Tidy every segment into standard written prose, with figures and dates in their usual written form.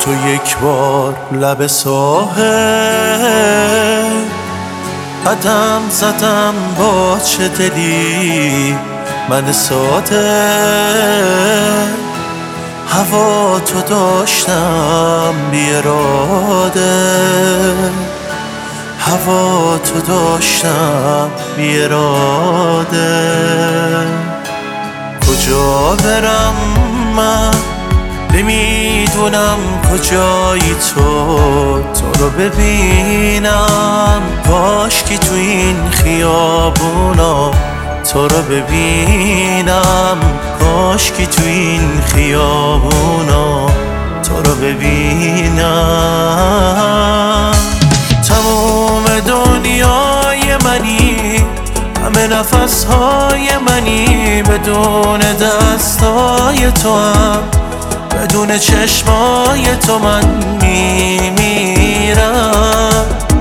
تو یک بار لب ساحل قدم زدم با چه دلی من ساده، هوا تو داشتم بی اراده، هوا تو داشتم بی اراده. کجا برم من نمیدونم کجایی تو رو ببینم، کاشکی تو این خیابونا تو رو ببینم، کاشکی تو این خیابونا تو رو ببینم. تموم دنیای منی، همه نفسهای منی، بدون دستای تو هم بدون چشمای تو من میمیرم،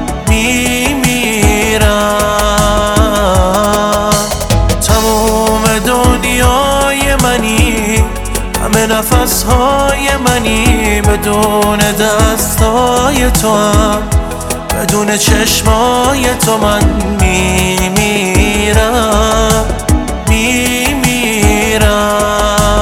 میمیرم. تموم دنیای منی، همه نفسهای منی، بدون دستای تو هم بدون چشمای تو من میمیرم، میمیرم.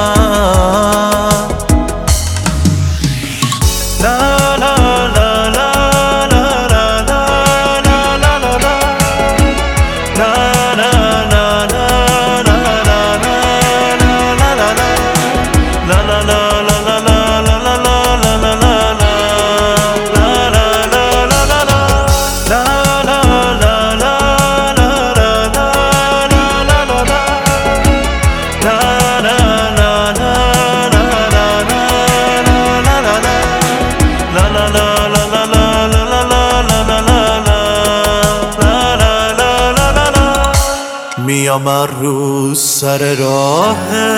میام هر روز سر راهت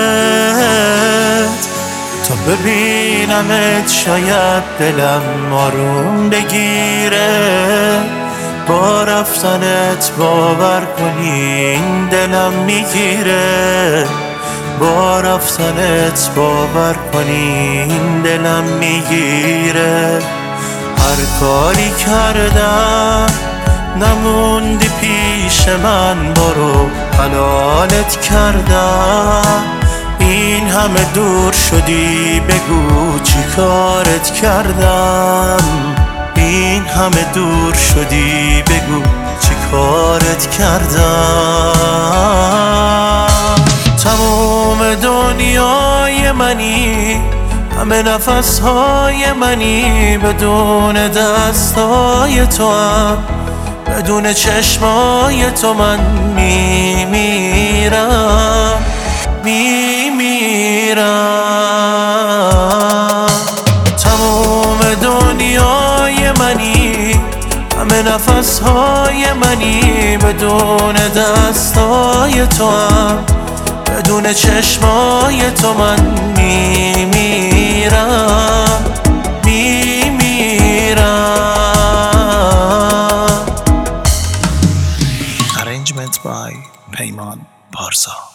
تا ببینمت، شاید دلم آروم بگیره. با رفتنت باور کنی این دلم میگیره، با رفتنت باور کنی این دلم میگیره. هر کاری کردم نموندی پیش من، برو حلالت کردم. این همه دور شدی بگو چی کارت کردم، این همه دور شدی بگو چی کارت کردم. تموم دنیای منی، همه نفسهای منی، بدون دستای تو هم بدون چشمای تو من میمیرم، میمیرم. تمام دنیای منی، همه نفسهای منی، بدون دستای تو هم بدون چشمای تو من میمیرم، میمیرم. Arrangement by پیمان پارسا.